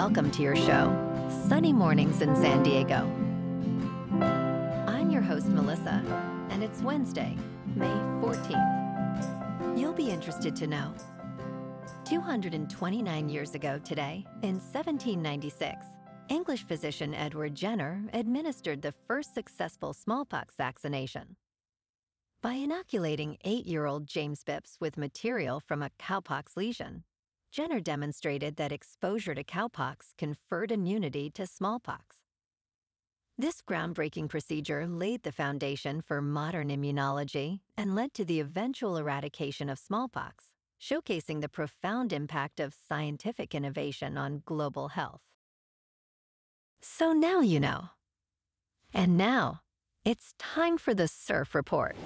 welcome to your show, Sunny Mornings in San Diego. I'm your host, Melissa, and it's Wednesday, May 14th. You'll be interested to know 229 years ago today, in 1796, English physician Edward Jenner administered the first successful smallpox vaccination. By inoculating 8-year-old James Phipps with material from a cowpox lesion, Jenner demonstrated that exposure to cowpox conferred immunity to smallpox. This groundbreaking procedure laid the foundation for modern immunology and led to the eventual eradication of smallpox, showcasing the profound impact of scientific innovation on global health. So now you know. And now, it's time for the Surf Report.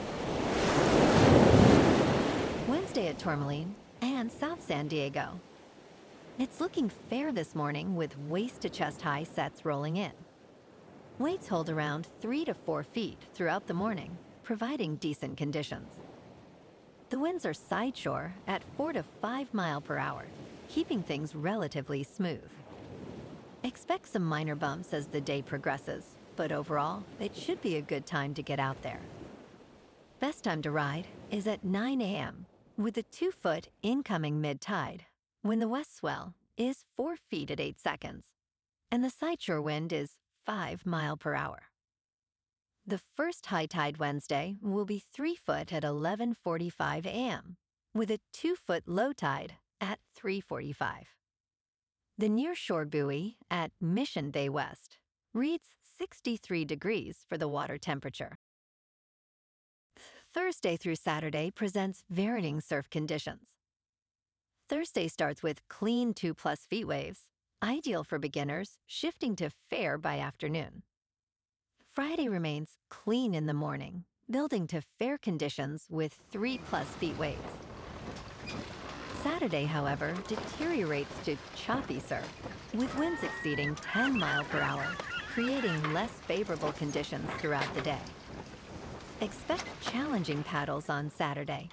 Wednesday at Tourmaline and South San Diego. It's looking fair this morning with waist to chest high sets rolling in. Waves hold around 3 to 4 feet throughout the morning, providing decent conditions. The winds are side shore at 4 to 5 mile per hour, keeping things relatively smooth. Expect some minor bumps as the day progresses, but overall, it should be a good time to get out there. Best time to ride is at 9 a.m. with a 2-foot incoming mid-tide, when the west swell is 4 feet at 8 seconds, and the sideshore wind is 5 mile per hour. The first high tide Wednesday will be 3 foot at 11:45 a.m., with a 2-foot low tide at 3:45. The nearshore buoy at Mission Bay West reads 63 degrees for the water temperature. Thursday through Saturday presents varying surf conditions. Thursday starts with clean 2+ feet waves, ideal for beginners, shifting to fair by afternoon. Friday remains clean in the morning, building to fair conditions with 3+ feet waves. Saturday, however, deteriorates to choppy surf, with winds exceeding 10 miles per hour, creating less favorable conditions throughout the day. Expect challenging paddles on Saturday.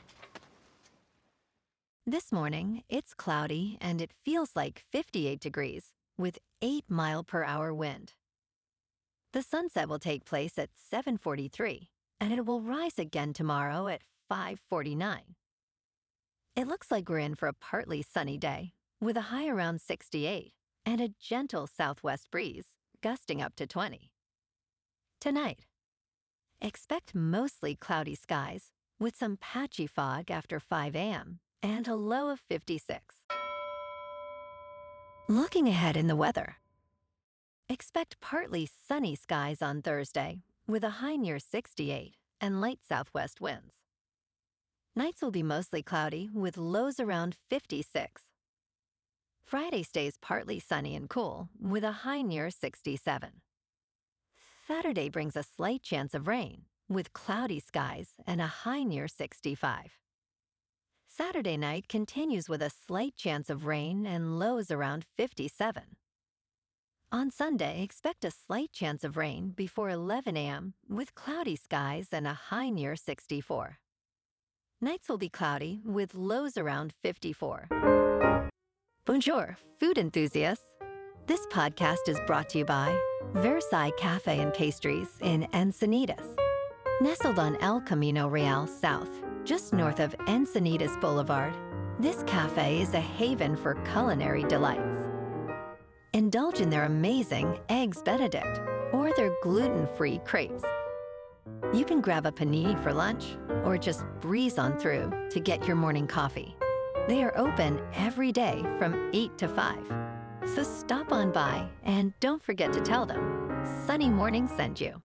This morning, it's cloudy and it feels like 58 degrees, with 8 mile per hour wind. The sunset will take place at 7:43, and it will rise again tomorrow at 5:49. It looks like we're in for a partly sunny day, with a high around 68 and a gentle southwest breeze, gusting up to 20. Tonight, expect mostly cloudy skies, with some patchy fog after 5 a.m. and a low of 56. Looking ahead in the weather, expect partly sunny skies on Thursday, with a high near 68 and light southwest winds. Nights will be mostly cloudy, with lows around 56. Friday stays partly sunny and cool, with a high near 67. Saturday brings a slight chance of rain, with cloudy skies and a high near 65. Saturday night continues with a slight chance of rain and lows around 57. On Sunday, expect a slight chance of rain before 11 a.m. with cloudy skies and a high near 64. Nights will be cloudy with lows around 54. Bonjour, food enthusiasts. This podcast is brought to you by Versailles Cafe and Pastries in Encinitas. Nestled on El Camino Real South, just north of Encinitas Boulevard, this cafe is a haven for culinary delights. Indulge in their amazing Eggs Benedict or their gluten-free crepes. You can grab a panini for lunch or just breeze on through to get your morning coffee. They are open every day from 8 to 5. So stop on by and don't forget to tell them Sunny Morning sent you.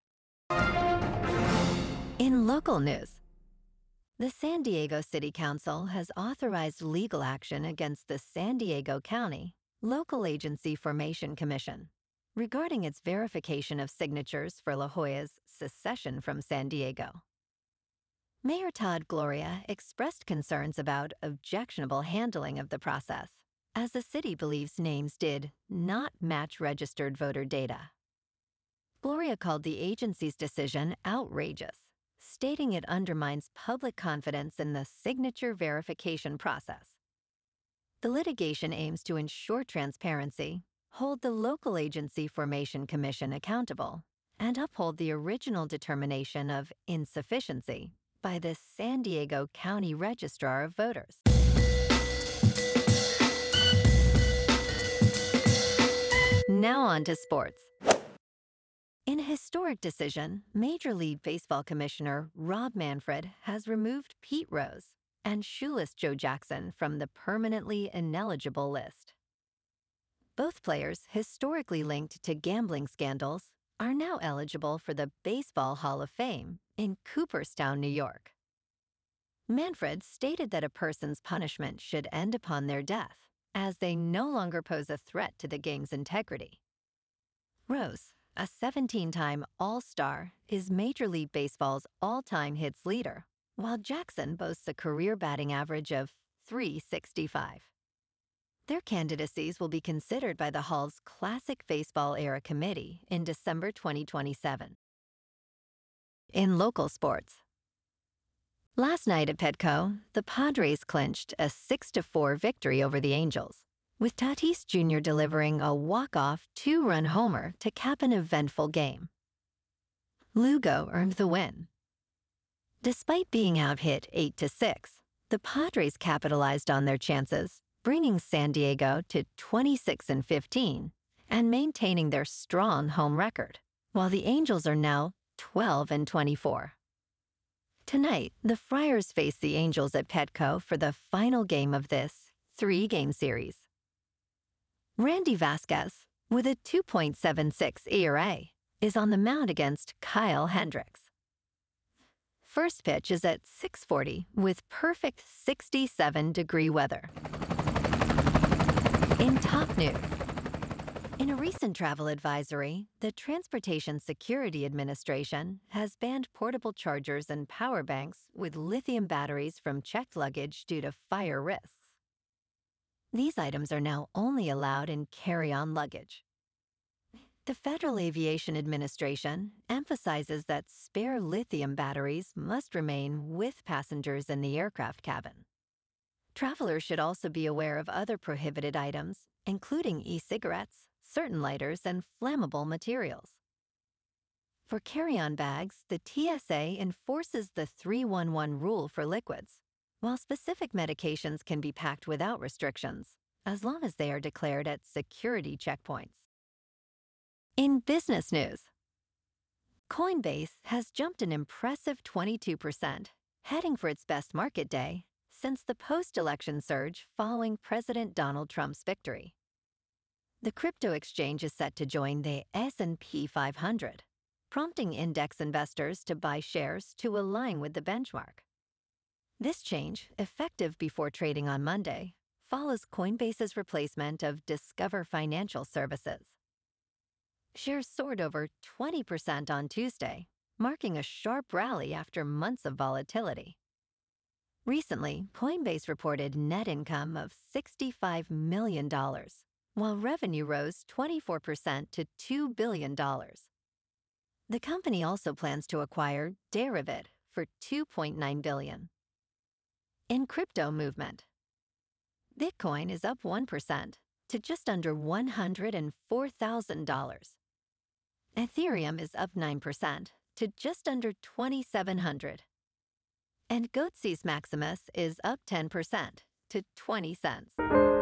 In local news, the San Diego City Council has authorized legal action against the San Diego County Local Agency Formation Commission regarding its verification of signatures for La Jolla's secession from San Diego. Mayor Todd Gloria expressed concerns about objectionable handling of the process, as the city believes names did not match registered voter data. Gloria called the agency's decision outrageous, stating it undermines public confidence in the signature verification process. The litigation aims to ensure transparency hold the local agency formation commission accountable and uphold the original determination of insufficiency by the San Diego County Registrar of Voters. Now on to sports. In a historic decision, Major League Baseball Commissioner Rob Manfred has removed Pete Rose and shoeless Joe Jackson from the permanently ineligible list. Both players, historically linked to gambling scandals, are now eligible for the Baseball Hall of Fame in Cooperstown, New York. Manfred stated that a person's punishment should end upon their death, as they no longer pose a threat to the game's integrity. Rose, a 17-time All-Star, is Major League Baseball's all-time hits leader, while Jackson boasts a career batting average of .365. Their candidacies will be considered by the Hall's Classic Baseball Era Committee in December 2027. In local sports. Last night at Petco, the Padres clinched a 6-4 victory over the Angels, with Tatis Jr. delivering a walk-off 2-run homer to cap an eventful game. Lugo earned the win. Despite being out-hit 8-6, the Padres capitalized on their chances, bringing San Diego to 26-15 and maintaining their strong home record, while the Angels are now 12-24. Tonight, the Friars face the Angels at Petco for the final game of this 3-game series. Randy Vasquez, with a 2.76 ERA, is on the mound against Kyle Hendricks. First pitch is at 6:40 with perfect 67-degree weather. In top news, in a recent travel advisory, the Transportation Security Administration has banned portable chargers and power banks with lithium batteries from checked luggage due to fire risks. These items are now only allowed in carry-on luggage. The Federal Aviation Administration emphasizes that spare lithium batteries must remain with passengers in the aircraft cabin. Travelers should also be aware of other prohibited items, including e-cigarettes, certain lighters, and flammable materials. For carry-on bags, the TSA enforces the 311 rule for liquids, while specific medications can be packed without restrictions, as long as they are declared at security checkpoints. In business news, Coinbase has jumped an impressive 22%, heading for its best market day since the post-election surge following President Donald Trump's victory. The crypto exchange is set to join the S&P 500, prompting index investors to buy shares to align with the benchmark. This change, effective before trading on Monday, follows Coinbase's replacement of Discover Financial Services. Shares soared over 20% on Tuesday, marking a sharp rally after months of volatility. Recently, Coinbase reported net income of $65 million, while revenue rose 24% to $2 billion. The company also plans to acquire Deribit for $2.9 billion. In crypto movement, Bitcoin is up 1% to just under $104,000. Ethereum is up 9% to just under $2,700. And Goatse's Maximus is up 10% to 20 cents.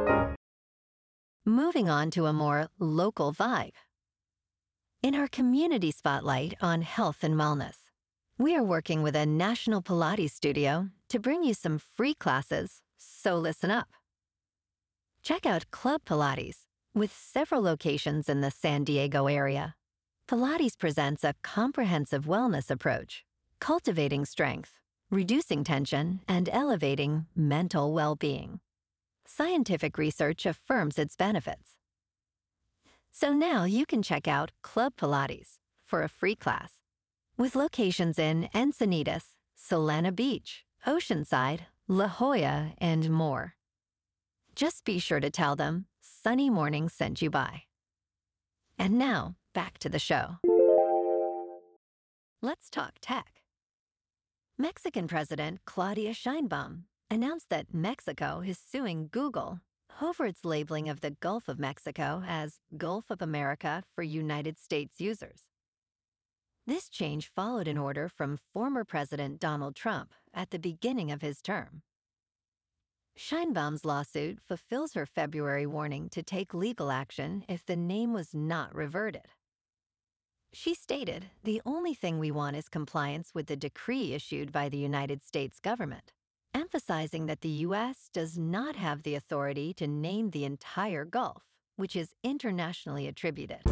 Moving on to a more local vibe. In our community spotlight on health and wellness, we are working with a national Pilates studio to bring you some free classes, so listen up. Check out Club Pilates, with several locations in the San Diego area. Pilates presents a comprehensive wellness approach, cultivating strength, reducing tension, and elevating mental well-being. Scientific research affirms its benefits. So now you can check out Club Pilates for a free class, with locations in Encinitas, Solana Beach, Oceanside, La Jolla, and more. Just be sure to tell them Sunny Morning sent you by. And now, back to the show. Let's talk tech. Mexican President Claudia Sheinbaum announced that Mexico is suing Google over its labeling of the Gulf of Mexico as Gulf of America for United States users. This change followed an order from former President Donald Trump at the beginning of his term. Scheinbaum's lawsuit fulfills her February warning to take legal action if the name was not reverted. She stated, "The only thing we want is compliance with the decree issued by the United States government," emphasizing that the U.S. does not have the authority to name the entire Gulf, which is internationally attributed.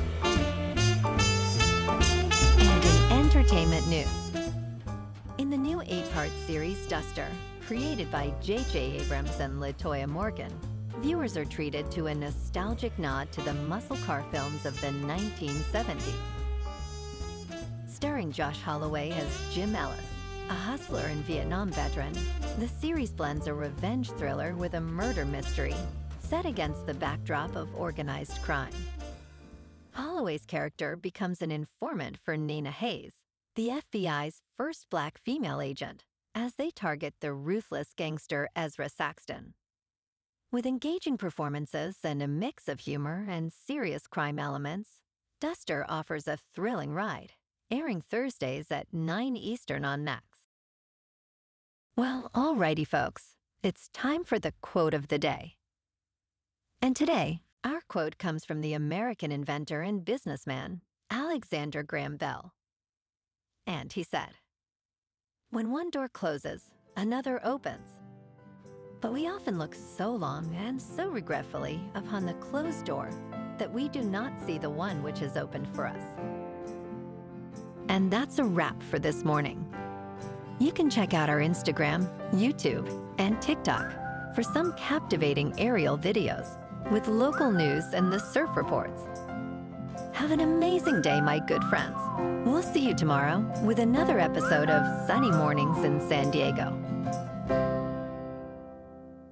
And in entertainment news, in the new 8-part series Duster, created by J.J. Abrams and LaToya Morgan, viewers are treated to a nostalgic nod to the muscle car films of the 1970s. Starring Josh Holloway as Jim Ellis, a hustler and Vietnam veteran, the series blends a revenge thriller with a murder mystery set against the backdrop of organized crime. Holloway's character becomes an informant for Nina Hayes, the FBI's first Black female agent, as they target the ruthless gangster Ezra Saxton. With engaging performances and a mix of humor and serious crime elements, Duster offers a thrilling ride, airing Thursdays at 9 Eastern on Max. Well, alrighty folks, it's time for the quote of the day. And today, our quote comes from the American inventor and businessman, Alexander Graham Bell. And he said, "When one door closes, another opens. But we often look so long and so regretfully upon the closed door that we do not see the one which is opened for us." And that's a wrap for this morning. You can check out our Instagram, YouTube, and TikTok for some captivating aerial videos with local news and the surf reports. Have an amazing day, my good friends. We'll see you tomorrow with another episode of Sunny Mornings in San Diego.